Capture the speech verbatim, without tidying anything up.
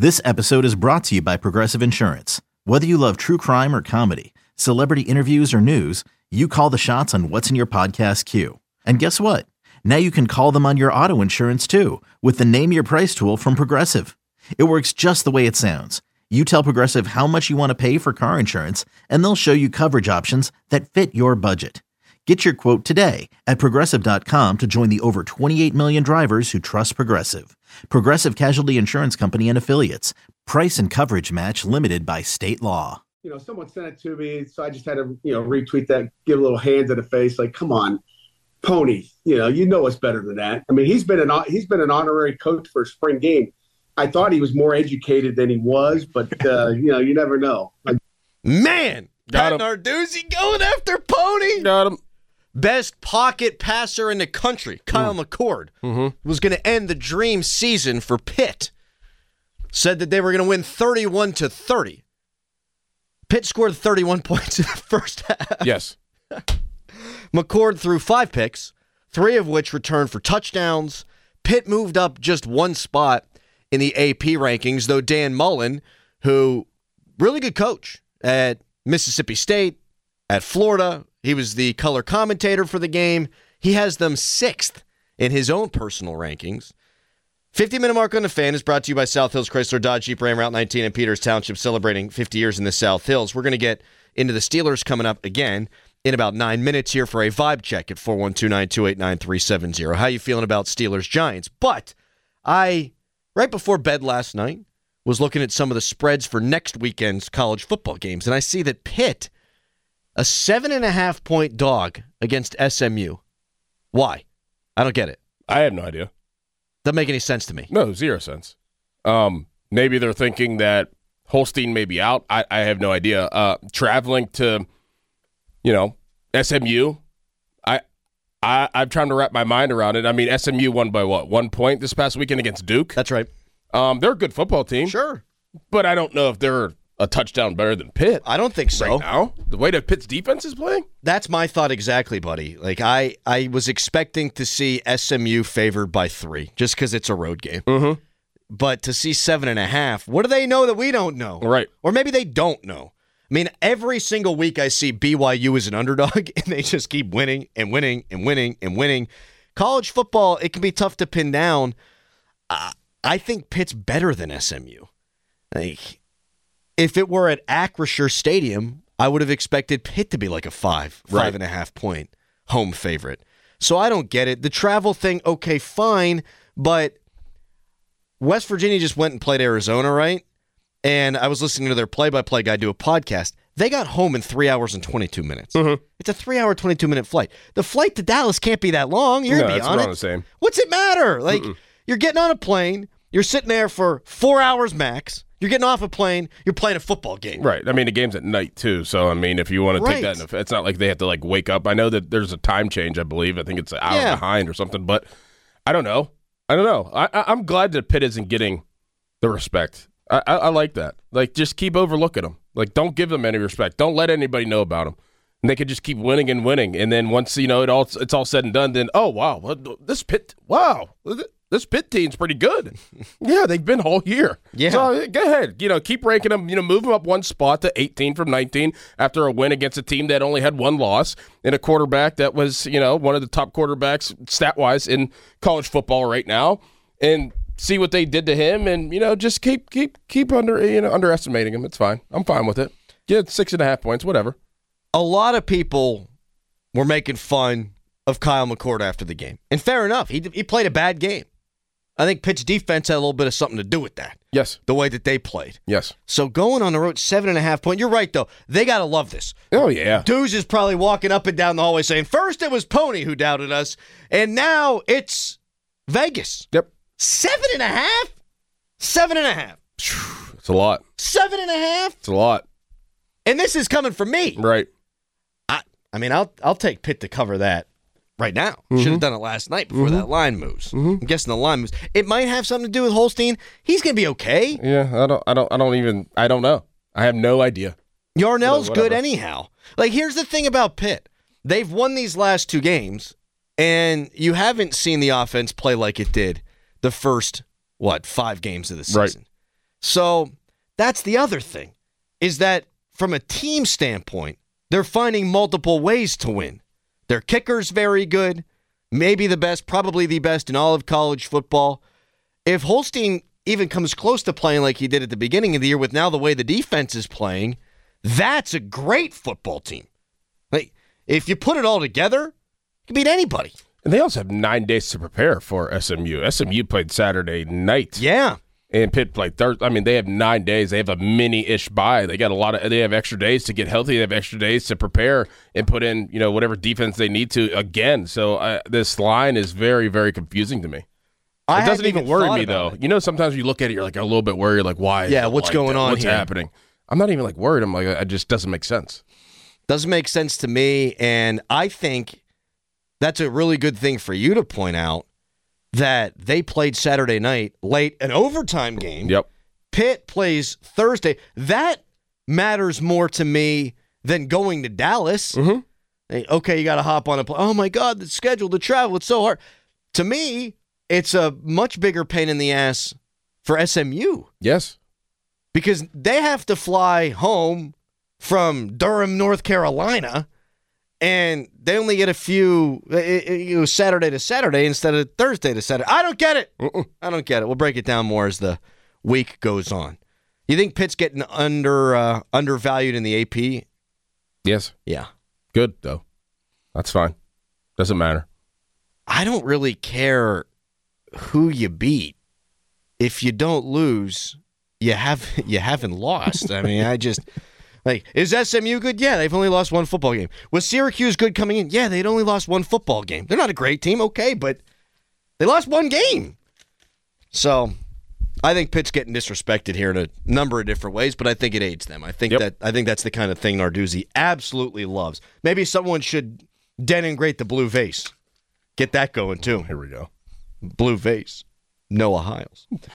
This episode is brought to you by Progressive Insurance. Whether you love true crime or comedy, celebrity interviews or news, you call the shots on what's in your podcast queue. And guess what? Now you can call them on your auto insurance too with the Name Your Price tool from Progressive. It works just the way it sounds. You tell Progressive how much you want to pay for car insurance, and they'll show you coverage options that fit your budget. Get your quote today at Progressive dot com to join the over twenty-eight million drivers who trust Progressive. Progressive Casualty Insurance Company and Affiliates. Price and coverage match limited by state law. You know, someone sent it to me, so I just had to, you know, retweet that, give a little hand to the face. Like, come on, Pony, you know, you know us better than that. I mean, he's been an he's been an honorary coach for a spring game. I thought he was more educated than he was, but, uh, you know, you never know. Like, Man, Got Pat Narduzzi going after Pony. Got him. Best pocket passer in the country, Kyle mm. McCord, mm-hmm. was going to end the dream season for Pitt. Said that they were going to win thirty-one to thirty. Pitt scored thirty-one points in the first half. Yes. McCord threw five picks, three of which returned for touchdowns. Pitt moved up just one spot in the A P rankings, though Dan Mullen, who really good coach at Mississippi State, at Florida, he was the color commentator for the game. He has them sixth in his own personal rankings. fifty-minute mark on the Fan is brought to you by South Hills Chrysler Dodge Jeep Ram Route nineteen in Peters Township, celebrating fifty years in the South Hills. We're going to get into the Steelers coming up again in about nine minutes here for a vibe check at four one two, nine two eight, nine three seven zero. How you feeling about Steelers-Giants? But I, right before bed last night, was looking at some of the spreads for next weekend's college football games, and I see that Pitt, a seven and a half point dog against S M U. Why? I don't get it. I have no idea. Doesn't make any sense to me. No, zero sense. Um, maybe they're thinking that Holstein may be out. I, I have no idea. Uh, traveling to, you know, S M U, I, I, I'm trying to wrap my mind around it. I mean, S M U won by what? One point this past weekend against Duke? That's right. Um, they're a good football team. Sure. But I don't know if they're a touchdown better than Pitt. I don't think so. Right now, the way that Pitt's defense is playing? That's my thought exactly, buddy. Like, I, I was expecting to see S M U favored by three, just because it's a road game. Mm-hmm. But to see seven and a half, what do they know that we don't know? Right. Or maybe they don't know. I mean, every single week I see B Y U as an underdog, and they just keep winning and winning and winning and winning. College football, it can be tough to pin down. Uh, I think Pitt's better than S M U. Like, if it were at Acrisure Stadium, I would have expected Pitt to be like a five, right. five and a half point home favorite. So I don't get it. The travel thing, okay, fine, but West Virginia just went and played Arizona, right? And I was listening to their play-by-play guy do a podcast. They got home in three hours and twenty-two minutes. Mm-hmm. It's a three-hour, twenty-two-minute flight. The flight to Dallas can't be that long. You're no, going to be on it. The same. What's it matter? Like, Mm-mm. You're getting on a plane. You're sitting there for four hours max. You're getting off a plane. You're playing a football game. Right. I mean, the game's at night, too. So, I mean, if you want to right. take that, in effect, it's not like they have to, like, wake up. I know that there's a time change, I believe. I think it's an hour yeah. behind or something. But I don't know. I don't know. I, I, I'm glad that Pitt isn't getting the respect. I, I, I like that. Like, just keep overlooking them. Like, don't give them any respect. Don't let anybody know about them. And they could just keep winning and winning. And then once, you know, it all it's all said and done, then, oh, wow, what, this Pitt, wow, this Pitt team's pretty good. Yeah, they've been all year. Yeah. So go ahead. You know, keep ranking them, you know, move them up one spot to eighteen from nineteen after a win against a team that only had one loss and a quarterback that was, you know, one of the top quarterbacks stat-wise in college football right now. And see what they did to him, and you know, just keep keep keep under you know underestimating him. It's fine. I'm fine with it. Get six and a half points, whatever. A lot of people were making fun of Kyle McCord after the game, and fair enough. He he played a bad game. I think Pitt's defense had a little bit of something to do with that. Yes, the way that they played. Yes. So going on the road, seven and a half point. You're right though. They gotta love this. Oh yeah. Deuce is probably walking up and down the hallway saying, first it was Pony who doubted us, and now it's Vegas. Yep. Seven and a half? Seven and a half. It's a lot. Seven and a half? It's a lot. And this is coming from me. Right. I I mean, I'll I'll take Pitt to cover that right now. Mm-hmm. Should have done it last night before mm-hmm. that line moves. Mm-hmm. I'm guessing the line moves. It might have something to do with Holstein. He's going to be okay. Yeah, I don't I don't I don't even I don't know. I have no idea. Yarnell's Whatever. good anyhow. Like, here's the thing about Pitt. They've won these last two games, and you haven't seen the offense play like it did the first, what, five games of the season. Right. So that's the other thing, is that from a team standpoint, they're finding multiple ways to win. Their kicker's very good, maybe the best, probably the best in all of college football. If Holstein even comes close to playing like he did at the beginning of the year with now the way the defense is playing, that's a great football team. Like, if you put it all together, you can beat anybody. And they also have nine days to prepare for S M U. S M U played Saturday night. Yeah. And Pitt played Thursday. I mean, they have nine days. They have a mini-ish bye. They got a lot of. They have extra days to get healthy. They have extra days to prepare and put in, you know, whatever defense they need to again. So uh, this line is very, very confusing to me. I it doesn't even worry me, though. it. You know, sometimes you look at it, you're like a little bit worried, like, why? Yeah, what's like going that? on What's here? happening? I'm not even, like, worried. I'm like, it just doesn't make sense. Doesn't make sense to me, and I think that's a really good thing for you to point out that they played Saturday night late, an overtime game. Yep. Pitt plays Thursday. That matters more to me than going to Dallas. Mm-hmm. Hey, okay, you got to hop on a plane. Oh, my God, the schedule, the travel, it's so hard. To me, it's a much bigger pain in the ass for S M U. Yes. Because they have to fly home from Durham, North Carolina, and they only get a few, you know, Saturday to Saturday instead of Thursday to Saturday. I don't get it. Uh-uh. I don't get it. We'll break it down more as the week goes on. You think Pitt's getting under uh, undervalued in the A P? Yes. Yeah. Good, though. That's fine. Doesn't matter. I don't really care who you beat. If you don't lose, you have you haven't lost. I mean, I just like, is S M U good? Yeah, they've only lost one football game. Was Syracuse good coming in? Yeah, they'd only lost one football game. They're not a great team, okay, but they lost one game. So I think Pitt's getting disrespected here in a number of different ways, but I think it aids them. I think yep. that I think that's the kind of thing Narduzzi absolutely loves. Maybe someone should denigrate the blue vase. Get that going too. Here we go. Blue vase. Noah Hiles.